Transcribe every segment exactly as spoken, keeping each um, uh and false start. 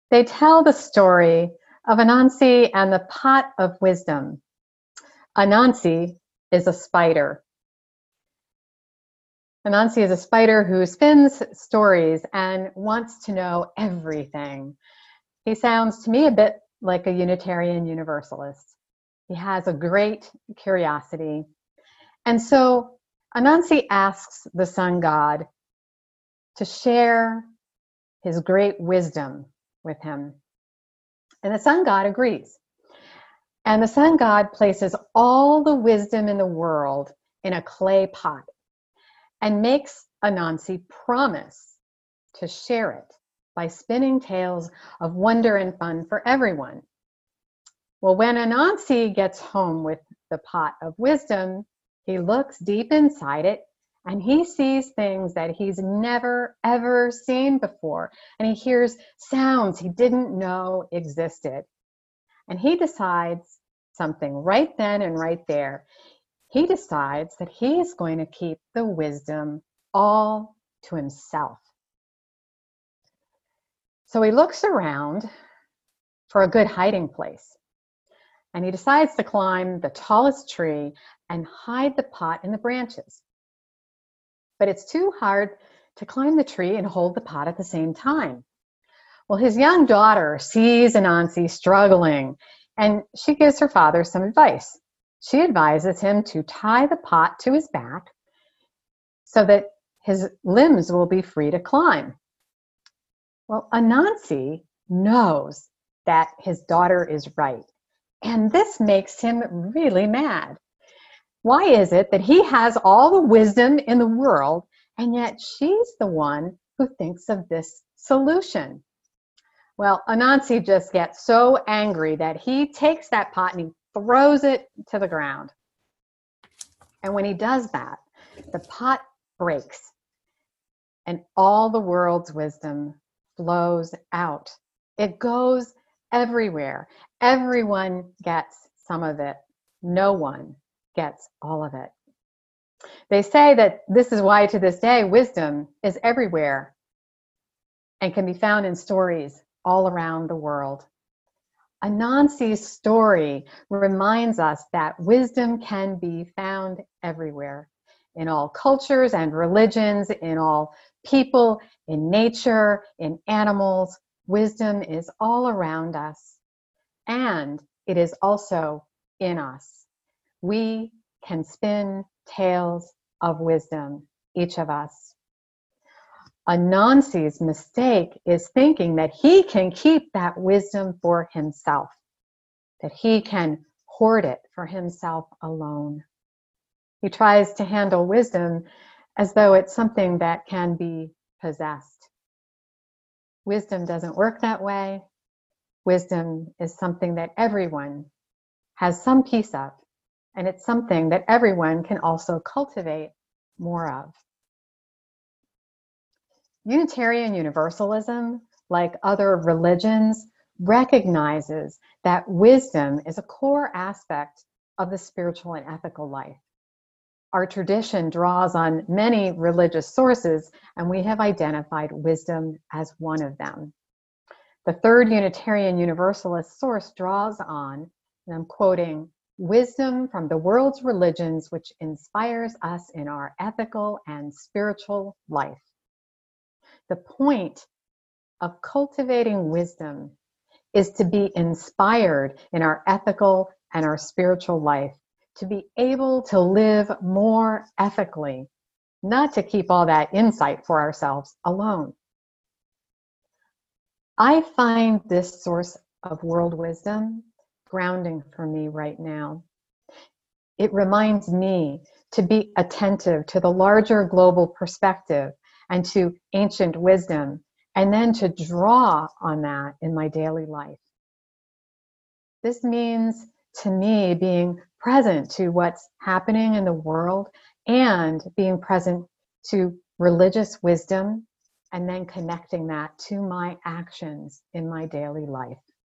They tell the story of Anansi and the pot of wisdom. Anansi is a spider. Anansi is a spider who spins stories and wants to know everything. He sounds to me a bit like a Unitarian Universalist. He has a great curiosity. And so Anansi asks the sun god to share his great wisdom with him. And the sun god agrees. And the sun god places all the wisdom in the world in a clay pot and makes Anansi promise to share it by spinning tales of wonder and fun for everyone. Well, when Anansi gets home with the pot of wisdom, he looks deep inside it and he sees things that he's never, ever seen before. And he hears sounds he didn't know existed. And he decides something right then and right there. He decides that he is going to keep the wisdom all to himself. So he looks around for a good hiding place. And he decides to climb the tallest tree and hide the pot in the branches. But it's too hard to climb the tree and hold the pot at the same time. Well, his young daughter sees Anansi struggling, and she gives her father some advice. She advises him to tie the pot to his back so that his limbs will be free to climb. Well, Anansi knows that his daughter is right, and this makes him really mad. Why is it that he has all the wisdom in the world, and yet she's the one who thinks of this solution? Well, Anansi just gets so angry that he takes that pot and he throws it to the ground. And when he does that, the pot breaks and all the world's wisdom flows out. It goes everywhere. Everyone gets some of it. No one gets all of it. They say that this is why to this day wisdom is everywhere and can be found in stories all around the world. Anansi's story reminds us that wisdom can be found everywhere, in all cultures and religions, in all people, in nature, in animals. Wisdom is all around us, and it is also in us. We can spin tales of wisdom, each of us. Anansi's mistake is thinking that he can keep that wisdom for himself, that he can hoard it for himself alone. He tries to handle wisdom as though it's something that can be possessed. Wisdom doesn't work that way. Wisdom is something that everyone has some piece of, and it's something that everyone can also cultivate more of. Unitarian Universalism, like other religions, recognizes that wisdom is a core aspect of the spiritual and ethical life. Our tradition draws on many religious sources, and we have identified wisdom as one of them. The third Unitarian Universalist source draws on, and I'm quoting, wisdom from the world's religions which inspires us in our ethical and spiritual life. The point of cultivating wisdom is to be inspired in our ethical and our spiritual life, to be able to live more ethically, not to keep all that insight for ourselves alone. I find this source of world wisdom grounding for me right now. It reminds me to be attentive to the larger global perspective and to ancient wisdom, and then to draw on that in my daily life. This means, to me, being present to what's happening in the world and being present to religious wisdom, and then connecting that to my actions in my daily life.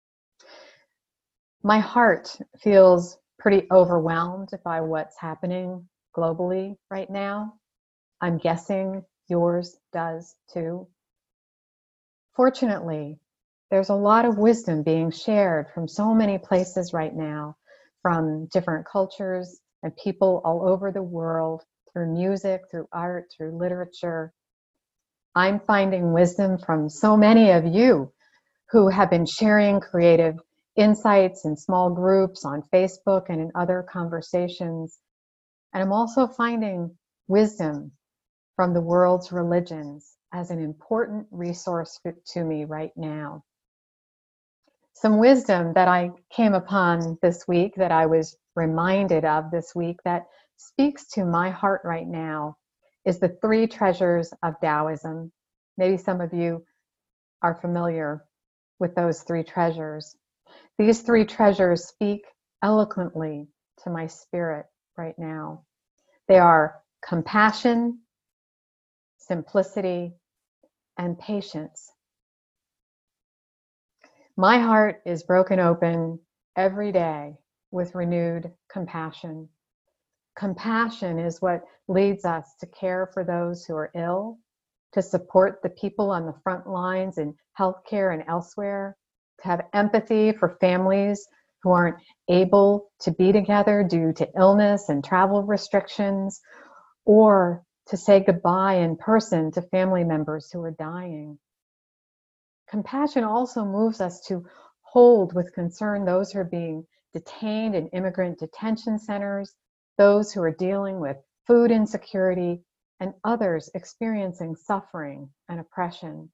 My heart feels pretty overwhelmed by what's happening globally right now. I'm guessing yours does too. Fortunately, There's a lot of wisdom being shared from so many places right now, from different cultures and people all over the world, through music, through art, through literature. I'm finding wisdom from so many of you who have been sharing creative insights in small groups on Facebook and in other conversations. And I'm also finding wisdom from the world's religions as an important resource to me right now. Some wisdom that I came upon this week, that I was reminded of this week, that speaks to my heart right now, is the three treasures of Taoism. Maybe some of you are familiar with those three treasures. These three treasures speak eloquently to my spirit right now. They are compassion, simplicity, and patience. My heart is broken open every day with renewed compassion. Compassion is what leads us to care for those who are ill, to support the people on the front lines in healthcare and elsewhere, to have empathy for families who aren't able to be together due to illness and travel restrictions, or to say goodbye in person to family members who are dying. Compassion also moves us to hold with concern those who are being detained in immigrant detention centers, those who are dealing with food insecurity, and others experiencing suffering and oppression.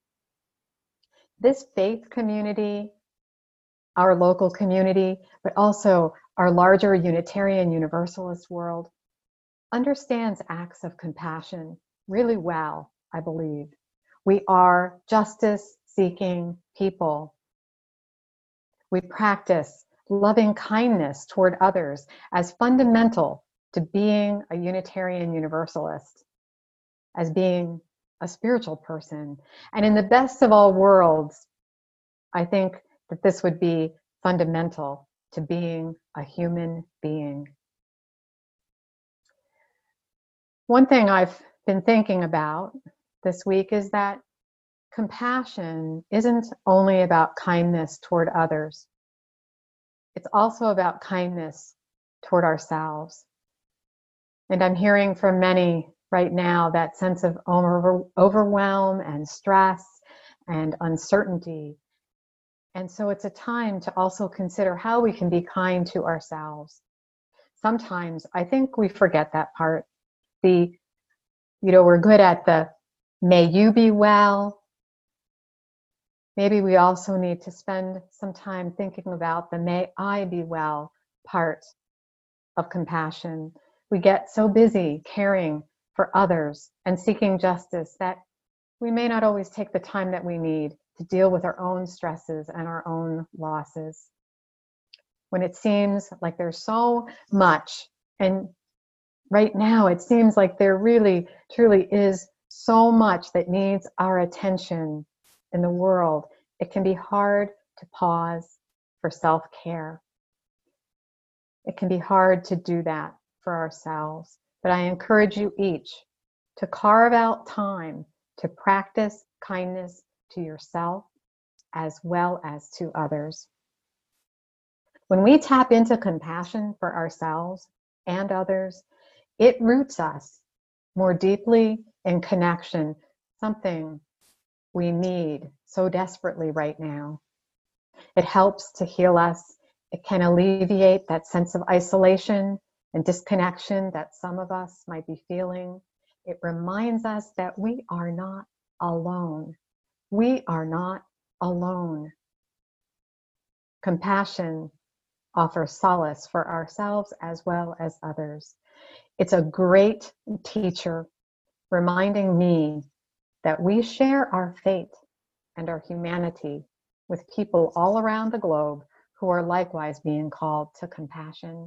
This faith community, our local community, but also our larger Unitarian Universalist world, understands acts of compassion really well, I believe. We are justice-seeking people. We practice loving kindness toward others as fundamental to being a Unitarian Universalist, as being a spiritual person. And in the best of all worlds, I think that this would be fundamental to being a human being. One thing I've been thinking about this week is that compassion isn't only about kindness toward others. It's also about kindness toward ourselves. And I'm hearing from many right now that sense of over, overwhelm and stress and uncertainty. And so it's a time to also consider how we can be kind to ourselves. Sometimes I think we forget that part. The, you know, we're good at the may you be well. Maybe we also need to spend some time thinking about the may I be well part of compassion. We get so busy caring for others and seeking justice that we may not always take the time that we need to deal with our own stresses and our own losses. When it seems like there's so much, and right now it seems like there really, truly is so much that needs our attention in the world, it can be hard to pause for self-care. It can be hard to do that for ourselves, but I encourage you each to carve out time to practice kindness to yourself as well as to others. When we tap into compassion for ourselves and others, it roots us more deeply in connection, something we need so desperately right now. It helps to heal us. It can alleviate that sense of isolation and disconnection that some of us might be feeling. It reminds us that we are not alone. We are not alone. Compassion offers solace for ourselves as well as others. It's a great teacher, reminding me that we share our fate and our humanity with people all around the globe who are likewise being called to compassion.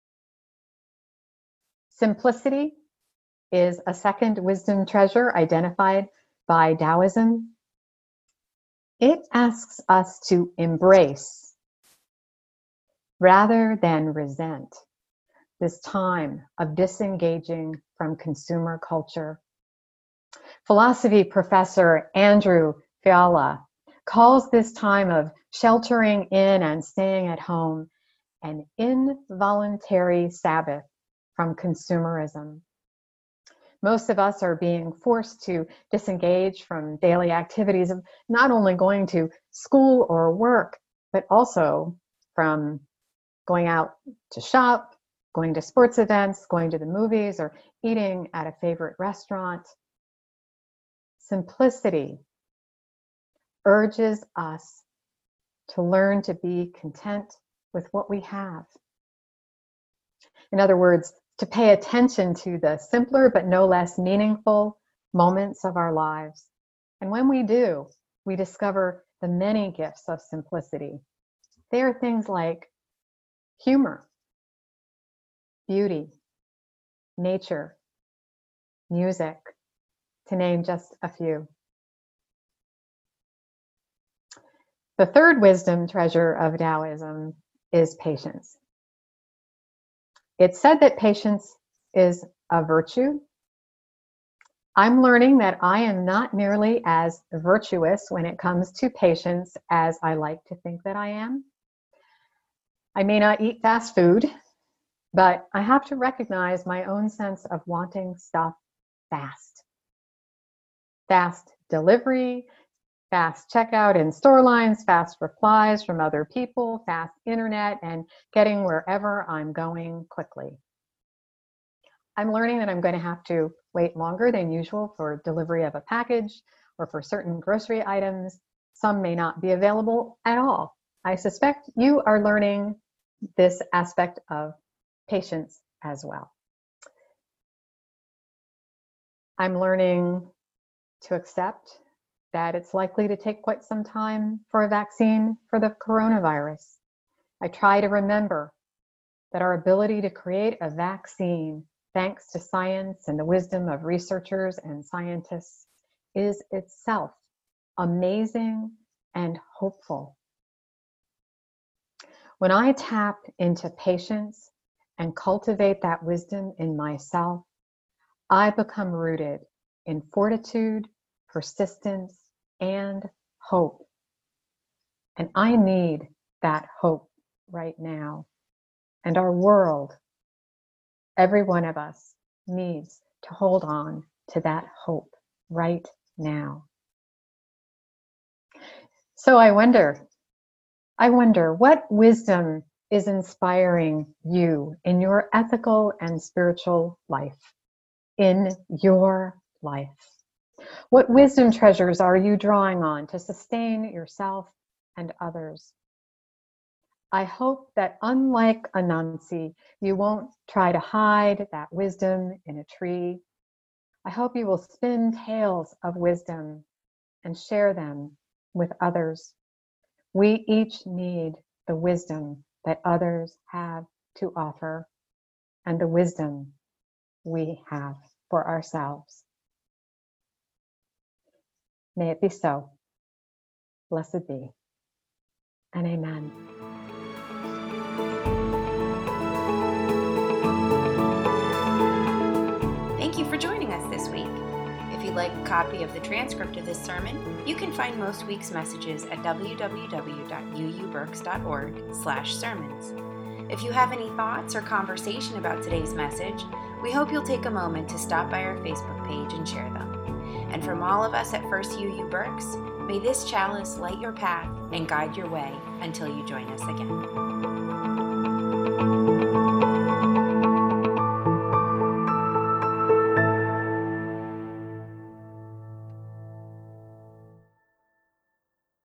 Simplicity is a second wisdom treasure identified by Taoism. It asks us to embrace rather than resent this time of disengaging from consumer culture. Philosophy professor Andrew Fiala calls this time of sheltering in and staying at home an involuntary Sabbath from consumerism. Most of us are being forced to disengage from daily activities of not only going to school or work, but also from going out to shop, going to sports events, going to the movies, or eating at a favorite restaurant. Simplicity urges us to learn to be content with what we have. In other words, to pay attention to the simpler but no less meaningful moments of our lives. And when we do, we discover the many gifts of simplicity. They are things like humor, beauty, nature, music, to name just a few. The third wisdom treasure of Taoism is patience. It's said that patience is a virtue. I'm learning that I am not nearly as virtuous when it comes to patience as I like to think that I am. I may not eat fast food, but I have to recognize my own sense of wanting stuff fast. Fast delivery, fast checkout in store lines, fast replies from other people, fast internet, and getting wherever I'm going quickly. I'm learning that I'm going to have to wait longer than usual for delivery of a package or for certain grocery items. Some may not be available at all. I suspect you are learning this aspect of patience as well. I'm learning to accept that it's likely to take quite some time for a vaccine for the coronavirus. I try to remember that our ability to create a vaccine, thanks to science and the wisdom of researchers and scientists, is itself amazing and hopeful. When I tap into patience and cultivate that wisdom in myself, I become rooted in fortitude, persistence, and hope. And I need that hope right now. And our world, every one of us, needs to hold on to that hope right now. So I wonder, I wonder what wisdom is inspiring you in your ethical and spiritual life, in your life. What wisdom treasures are you drawing on to sustain yourself and others? I hope that, unlike Anansi, you won't try to hide that wisdom in a tree. I hope you will spin tales of wisdom and share them with others. We each need the wisdom that others have to offer and the wisdom we have for ourselves. May it be so. Blessed be. And amen. Thank you for joining us this week. If you'd like a copy of the transcript of this sermon, you can find most week's messages at w w w dot u u berks dot org slash sermons. If you have any thoughts or conversation about today's message, we hope you'll take a moment to stop by our Facebook page and share them. And from all of us at First U U Berks, may this chalice light your path and guide your way until you join us again.